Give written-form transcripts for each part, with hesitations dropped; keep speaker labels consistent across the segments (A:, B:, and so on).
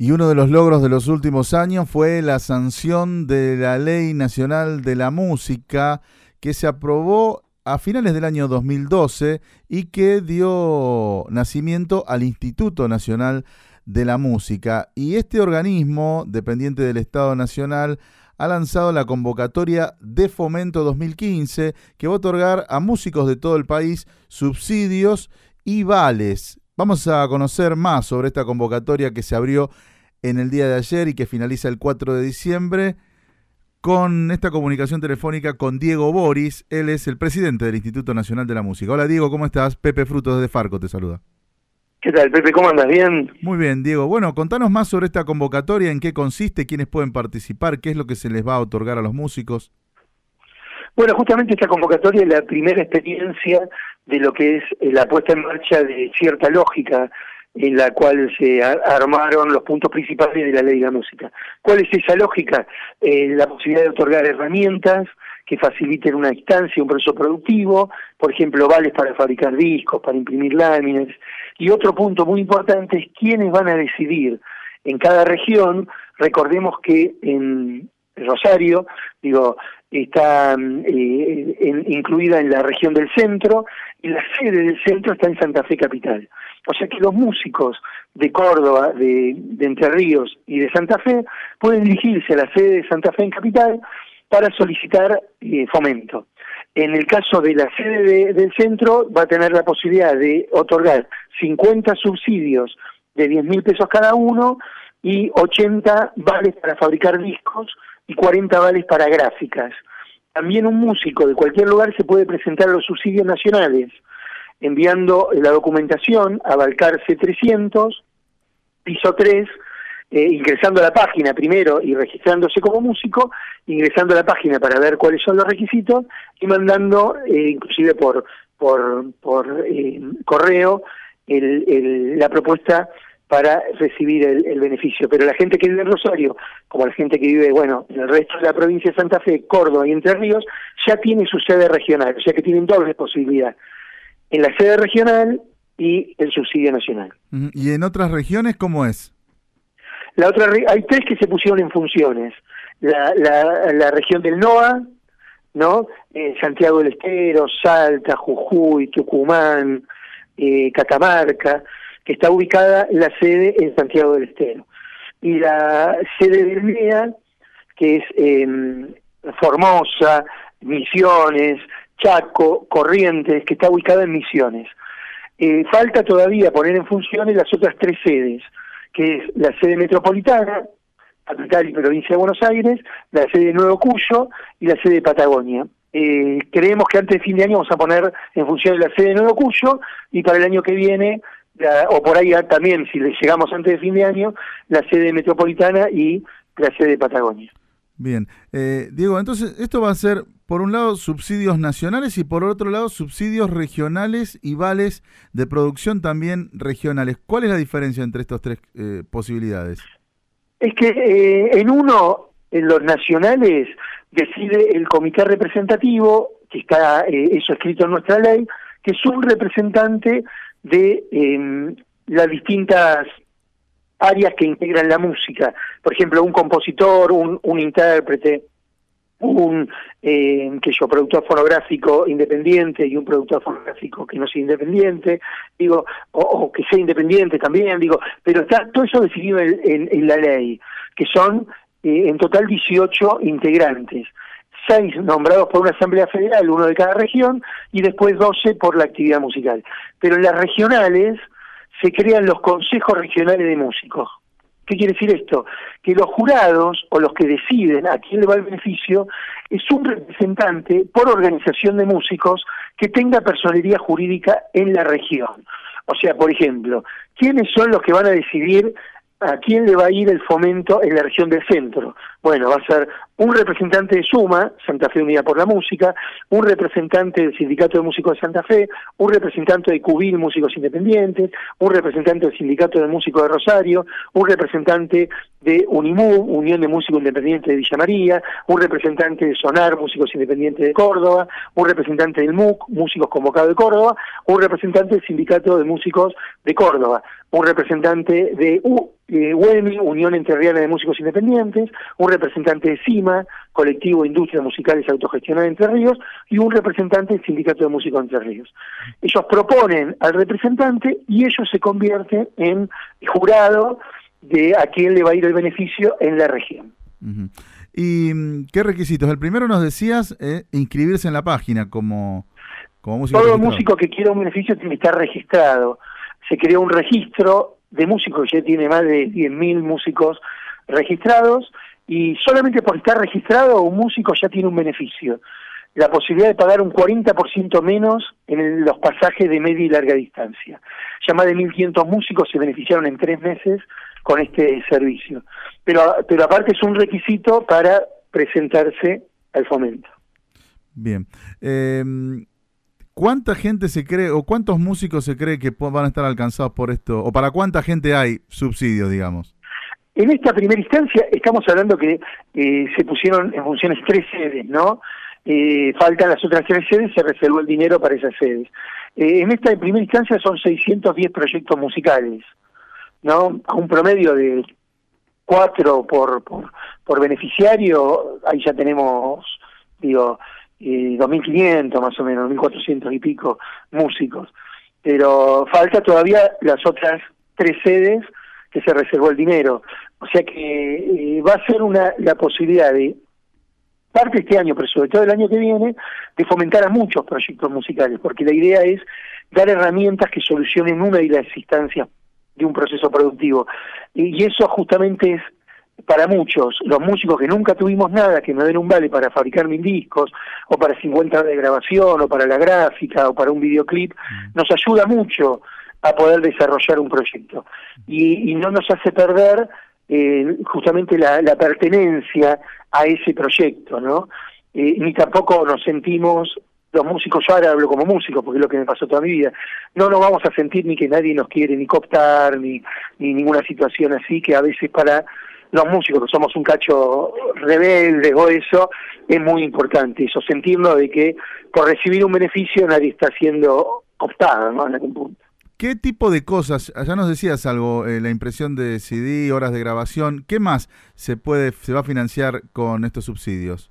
A: Y uno de los logros de los últimos años fue la sanción de la Ley Nacional de la Música, que se aprobó a finales del año 2012 y que dio nacimiento al Instituto Nacional de la Música. Y este organismo, dependiente del Estado Nacional, ha lanzado la convocatoria de Fomento 2015, que va a otorgar a músicos de todo el país subsidios y vales. Vamos a conocer más sobre esta convocatoria que se abrió en el día de ayer y que finaliza el 4 de diciembre con esta comunicación telefónica con Diego Boris. Él es el presidente del Instituto Nacional de la Música. Hola Diego, ¿cómo estás? Pepe Frutos desde Farco te saluda.
B: ¿Qué tal, Pepe? ¿Cómo andas? ¿Bien?
A: Muy bien, Diego. Bueno, contanos más sobre esta convocatoria, en qué consiste, quiénes pueden participar, qué es lo que se les va a otorgar a los músicos.
B: Bueno, justamente esta convocatoria es la primera experiencia de lo que es la puesta en marcha de cierta lógica en la cual se armaron los puntos principales de la Ley de la Música. ¿Cuál es esa lógica? La posibilidad de otorgar herramientas que faciliten una instancia, un proceso productivo, por ejemplo, vales para fabricar discos, para imprimir láminas. Y otro punto muy importante es quiénes van a decidir. En cada región, recordemos que en Rosario, está incluida en la región del centro, y la sede del centro está en Santa Fe Capital. O sea que los músicos de Córdoba, de Entre Ríos y de Santa Fe pueden dirigirse a la sede de Santa Fe en Capital para solicitar fomento. En el caso de la sede del centro va a tener la posibilidad de otorgar 50 subsidios de 10.000 pesos cada uno y 80 vales para fabricar discos y 40 vales para gráficas. También un músico de cualquier lugar se puede presentar a los subsidios nacionales enviando la documentación a Balcarce 300, piso 3, ingresando a la página primero y registrándose como músico, ingresando a la página para ver cuáles son los requisitos y mandando, inclusive por correo, la propuesta para recibir el beneficio. Pero la gente que vive en Rosario, como la gente que vive, en el resto de la provincia de Santa Fe, Córdoba y Entre Ríos, ya tiene su sede regional, o sea que tienen doble posibilidad. En la sede regional y el subsidio nacional.
A: ¿Y en otras regiones cómo es?
B: Hay tres que se pusieron en funciones. La región del NOA, ¿no? Santiago del Estero, Salta, Jujuy, Tucumán, Catamarca, que está ubicada la sede en Santiago del Estero. Y la sede del NEA, que es Formosa, Misiones, Chaco, Corrientes, que está ubicada en Misiones. Falta todavía poner en funciones las otras tres sedes, que es la sede metropolitana, capital y provincia de Buenos Aires, la sede de Nuevo Cuyo y la sede de Patagonia. Creemos que antes de fin de año vamos a poner en función la sede de Nuevo Cuyo y para el año que viene, o por ahí también, si le llegamos antes de fin de año, la sede metropolitana y la sede de Patagonia.
A: Bien. Diego, entonces esto va a ser, por un lado, subsidios nacionales y por otro lado, subsidios regionales y vales de producción también regionales. ¿Cuál es la diferencia entre estas tres posibilidades?
B: Es que en los nacionales, decide el comité representativo, que está eso escrito en nuestra ley, que es un representante de las distintas áreas que integran la música. Por ejemplo, un compositor, un intérprete, un productor fonográfico independiente y un productor fonográfico que no sea independiente, o que sea independiente también, pero está todo eso definido en la ley, que son en total 18 integrantes, 6 nombrados por una asamblea federal, uno de cada región, y después 12 por la actividad musical. Pero en las regionales se crean los consejos regionales de músicos. ¿Qué quiere decir esto? Que los jurados, o los que deciden a quién le va el beneficio, es un representante por organización de músicos que tenga personería jurídica en la región. O sea, por ejemplo, ¿quiénes son los que van a decidir a quién le va a ir el fomento en la región del centro? Bueno, va a ser un representante de SUMA, Santa Fe Unida por la Música, un representante del Sindicato de Músicos de Santa Fe, un representante de CUBIL Músicos Independientes, un representante del Sindicato de Músicos de Rosario, un representante de UNIMUB, Unión de Músicos Independientes de Villa María, un representante de SONAR, Músicos Independientes de Córdoba, un representante del MUC, Músicos Convocados de Córdoba, un representante del Sindicato de Músicos de Córdoba, un representante de UEMI, Unión Entrerriana de Músicos Independientes, un representante de CIMA, Colectivo de Industrias Musicales Autogestionadas de Entre Ríos, y un representante del Sindicato de Músicos de Entre Ríos. Ellos proponen al representante y ellos se convierten en jurado de a quién le va a ir el beneficio en la región.
A: Uh-huh. ¿Y qué requisitos? El primero nos decías inscribirse en la página como músico.
B: Todo músico que quiera un beneficio tiene que estar registrado. Se creó un registro de músicos, ya tiene más de 10.000 músicos registrados, y solamente por estar registrado un músico ya tiene un beneficio. La posibilidad de pagar un 40% menos en los pasajes de media y larga distancia. Ya más de 1.500 músicos se beneficiaron en 3 meses con este servicio. Pero aparte es un requisito para presentarse al fomento.
A: Bien. ¿Cuánta gente se cree, o cuántos músicos se cree que van a estar alcanzados por esto? ¿O para cuánta gente hay subsidios, digamos?
B: En esta primera instancia estamos hablando que se pusieron en funciones 3 sedes, ¿no? Faltan las otras 3 sedes, se reservó el dinero para esas sedes. En esta primera instancia son 610 proyectos musicales, ¿no? A un promedio de 4 por beneficiario, ahí ya tenemos, 2.500 más o menos, 1.400 y pico músicos. Pero falta todavía las otras 3 sedes que se reservó el dinero. O sea que va a ser la posibilidad de, parte este año, pero sobre todo el año que viene, de fomentar a muchos proyectos musicales, porque la idea es dar herramientas que solucionen una de las instancias de un proceso productivo. Y eso justamente es, para muchos, los músicos que nunca tuvimos nada, que nos den un vale para fabricar 1.000 discos, o para 50 horas de grabación, o para la gráfica, o para un videoclip, nos ayuda mucho a poder desarrollar un proyecto. Y no nos hace perder justamente la pertenencia a ese proyecto, ¿no? Ni tampoco nos sentimos, los músicos, yo ahora hablo como músico, porque es lo que me pasó toda mi vida, no nos vamos a sentir ni que nadie nos quiere ni cooptar, ni ninguna situación así, que a veces para los músicos que somos un cacho rebelde o eso, es muy importante eso, sentirnos de que por recibir un beneficio nadie está siendo cooptado, ¿no? En algún punto.
A: ¿Qué tipo de cosas? Ya nos decías algo, la impresión de CD, horas de grabación. ¿Qué más se va a financiar con estos subsidios?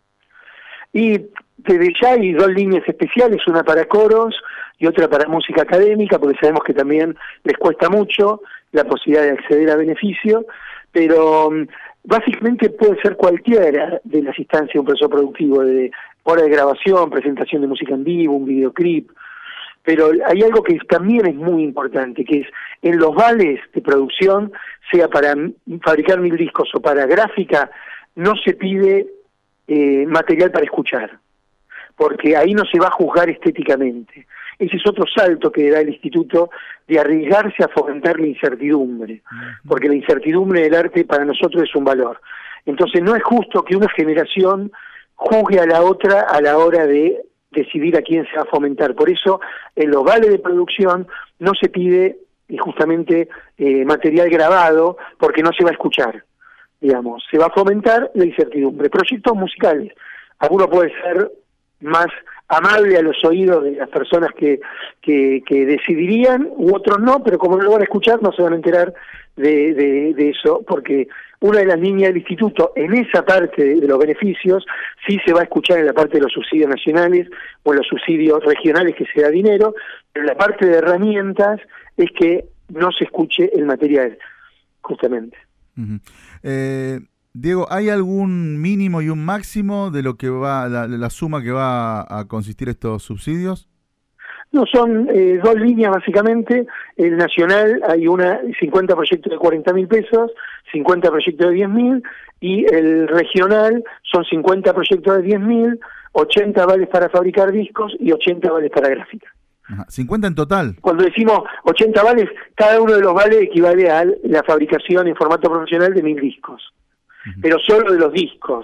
B: Y desde ya hay 2 líneas especiales, una para coros y otra para música académica, porque sabemos que también les cuesta mucho la posibilidad de acceder a beneficio, pero básicamente puede ser cualquiera de las instancias de un proceso productivo, de hora de grabación, presentación de música en vivo, un videoclip. Pero hay algo que también es muy importante, que es en los vales de producción, sea para fabricar 1.000 discos o para gráfica, no se pide material para escuchar, porque ahí no se va a juzgar estéticamente. Ese es otro salto que da el Instituto, de arriesgarse a fomentar la incertidumbre, porque la incertidumbre del arte para nosotros es un valor. Entonces no es justo que una generación juzgue a la otra a la hora de decidir a quién se va a fomentar. Por eso, en los vales de producción no se pide justamente material grabado, porque no se va a escuchar, digamos. Se va a fomentar la incertidumbre. Proyectos musicales. Alguno puede ser más amable a los oídos de las personas que decidirían, u otros no, pero como no lo van a escuchar, no se van a enterar de eso, porque una de las líneas del instituto, en esa parte de los beneficios, sí se va a escuchar en la parte de los subsidios nacionales o en los subsidios regionales que se da dinero, pero en la parte de herramientas es que no se escuche el material, justamente.
A: Uh-huh. Diego, ¿hay algún mínimo y un máximo de lo que va, la suma que va a consistir estos subsidios?
B: No, son 2 líneas básicamente. El nacional hay 50 proyectos de 40.000 pesos, 50 proyectos de 10.000, y el regional son 50 proyectos de 10.000, 80 vales para fabricar discos y 80 vales para gráfica.
A: Ajá, 50 en total.
B: Cuando decimos 80 vales, cada uno de los vales equivale a la fabricación en formato profesional de 1.000 discos. Uh-huh. Pero solo de los discos.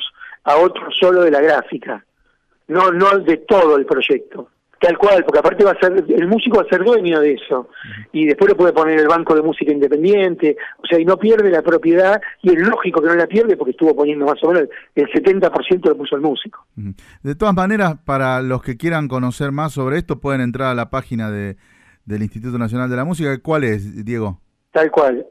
B: a otro solo de la gráfica, no de todo el proyecto. Tal cual, porque aparte el músico va a ser dueño de eso, y después le puede poner el banco de música independiente, o sea, y no pierde la propiedad, y es lógico que no la pierde porque estuvo poniendo más o menos el 70% lo puso el músico.
A: De todas maneras, para los que quieran conocer más sobre esto, pueden entrar a la página del Instituto Nacional de la Música. ¿Cuál es, Diego?
B: Tal cual,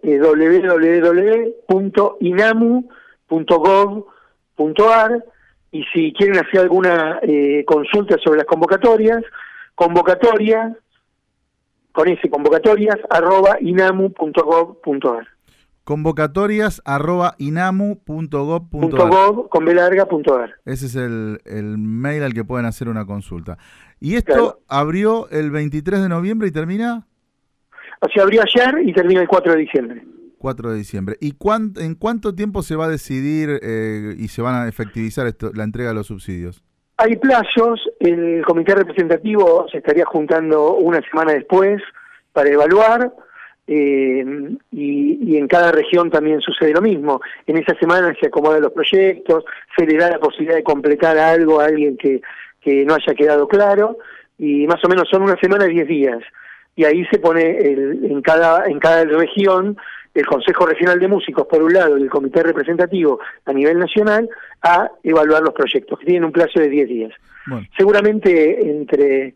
B: www.inamu.gov.ar, y si quieren hacer alguna consulta sobre las convocatorias, convocatorias@inamu.gov.ar.
A: Convocatorias@inamu.gov.ar.
B: Con B larga.ar.
A: Ese es el mail al que pueden hacer una consulta. ¿Y esto
B: claro.
A: abrió el 23 de noviembre y termina?
B: O sea, abrió ayer y termina el 4 de diciembre.
A: 4 de diciembre. ¿Y en cuánto tiempo se va a decidir y se van a efectivizar la entrega de los subsidios?
B: Hay plazos, el comité representativo se estaría juntando una semana después para evaluar, y en cada región también sucede lo mismo. En esa semana se acomodan los proyectos, se le da la posibilidad de completar algo a alguien que no haya quedado claro, y más o menos son una semana y 10 días. Y ahí se pone en cada región el Consejo Regional de Músicos, por un lado, y el Comité Representativo a nivel nacional, a evaluar los proyectos, que tienen un plazo de 10 días. Bueno. Seguramente entre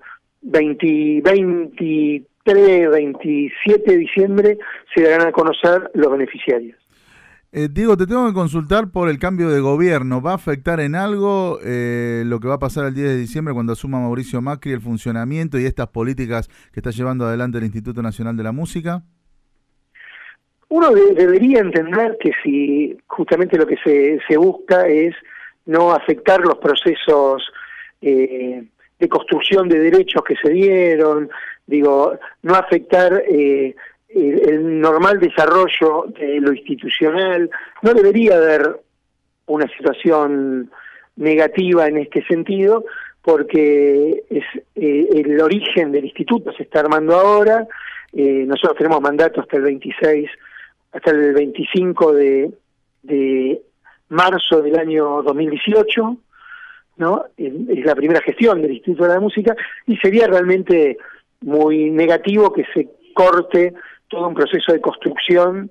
B: 23, 27 de diciembre se darán a conocer los beneficiarios.
A: Diego, te tengo que consultar por el cambio de gobierno. ¿Va a afectar en algo lo que va a pasar el 10 de diciembre cuando asuma Mauricio Macri el funcionamiento y estas políticas que está llevando adelante el Instituto Nacional de la Música?
B: Uno debería entender que si justamente lo que se busca es no afectar los procesos de construcción de derechos que se dieron, no afectar el normal desarrollo de lo institucional, no debería haber una situación negativa en este sentido, porque es el origen del instituto se está armando ahora. Nosotros tenemos mandato hasta el 25 de marzo del año 2018, ¿no? Es la primera gestión del Instituto de la Música, y sería realmente muy negativo que se corte todo un proceso de construcción,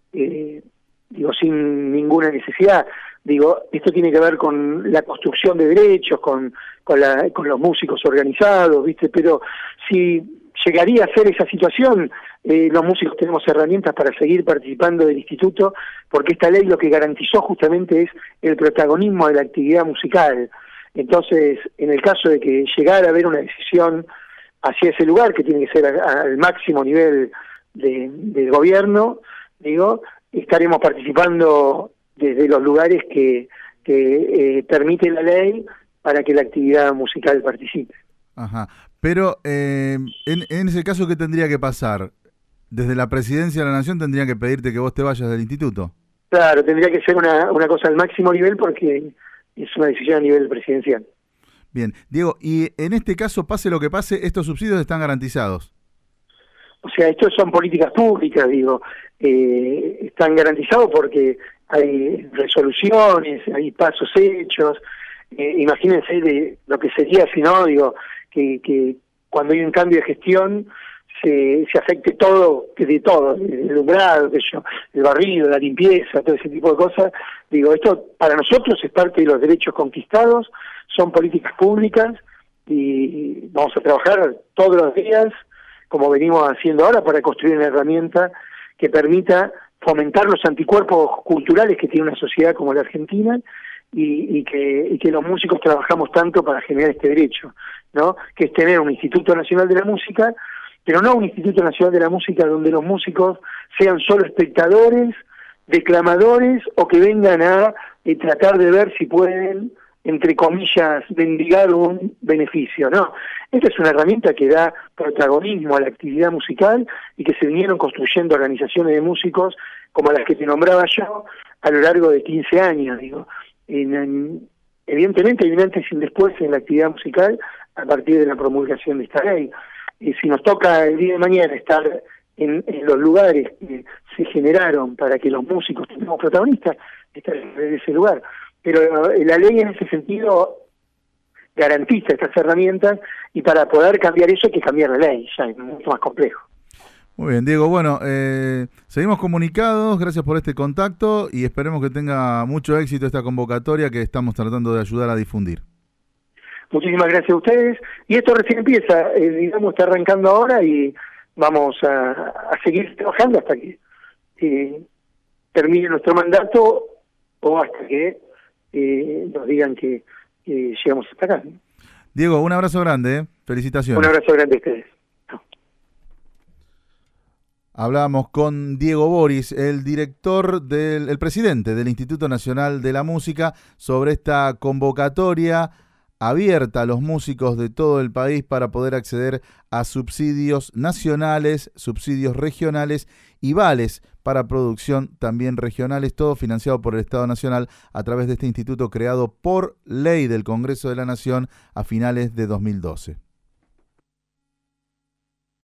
B: sin ninguna necesidad. Esto tiene que ver con la construcción de derechos, con los músicos organizados, ¿viste? Pero si llegaría a ser esa situación, los músicos tenemos herramientas para seguir participando del instituto, porque esta ley lo que garantizó justamente es el protagonismo de la actividad musical. Entonces, en el caso de que llegara a haber una decisión hacia ese lugar, que tiene que ser al máximo nivel del gobierno, estaremos participando desde los lugares que permite la ley para que la actividad musical participe.
A: Ajá. Pero en ese caso, ¿qué tendría que pasar? Desde la Presidencia de la Nación tendrían que pedirte que vos te vayas del instituto.
B: Claro, tendría que ser una cosa al máximo nivel porque es una decisión a nivel presidencial.
A: Bien, Diego, y en este caso, pase lo que pase, ¿estos subsidios están garantizados?
B: O sea, estos son políticas públicas, están garantizados porque hay resoluciones, hay pasos hechos. Imagínense de lo que sería si no, que cuando hay un cambio de gestión se afecte todo, el alumbrado, el barrido, la limpieza, todo ese tipo de cosas. Esto para nosotros es parte de los derechos conquistados, son políticas públicas y vamos a trabajar todos los días, como venimos haciendo ahora, para construir una herramienta que permita fomentar los anticuerpos culturales que tiene una sociedad como la Argentina y que los músicos trabajamos tanto para generar este derecho, ¿no? Que es tener un Instituto Nacional de la Música, pero no un Instituto Nacional de la Música donde los músicos sean solo espectadores, declamadores o que vengan a tratar de ver si pueden, entre comillas, mendigar un beneficio. No, esta es una herramienta que da protagonismo a la actividad musical y que se vinieron construyendo organizaciones de músicos como las que te nombraba yo a lo largo de 15 años. Evidentemente hay un antes y un después en la actividad musical a partir de la promulgación de esta ley. Y si nos toca el día de mañana estar en los lugares que se generaron para que los músicos tengamos protagonistas, estar en ese lugar. pero la ley en ese sentido garantiza estas herramientas, y para poder cambiar eso hay que cambiar la ley, ya es mucho más complejo.
A: Muy bien, Diego. Bueno, seguimos comunicados, gracias por este contacto y esperemos que tenga mucho éxito esta convocatoria que estamos tratando de ayudar a difundir.
B: Muchísimas gracias a ustedes, y esto recién empieza, digamos, está arrancando ahora y vamos a seguir trabajando hasta que termine nuestro mandato o hasta que nos digan que llegamos hasta acá.
A: Diego, un abrazo grande, felicitaciones.
B: Un abrazo grande a ustedes.
A: Hablábamos con Diego Boris, el presidente del Instituto Nacional de la Música, sobre esta convocatoria abierta a los músicos de todo el país para poder acceder a subsidios nacionales, subsidios regionales y vales para producción también regionales, todo financiado por el Estado Nacional a través de este instituto creado por ley del Congreso de la Nación a finales de 2012.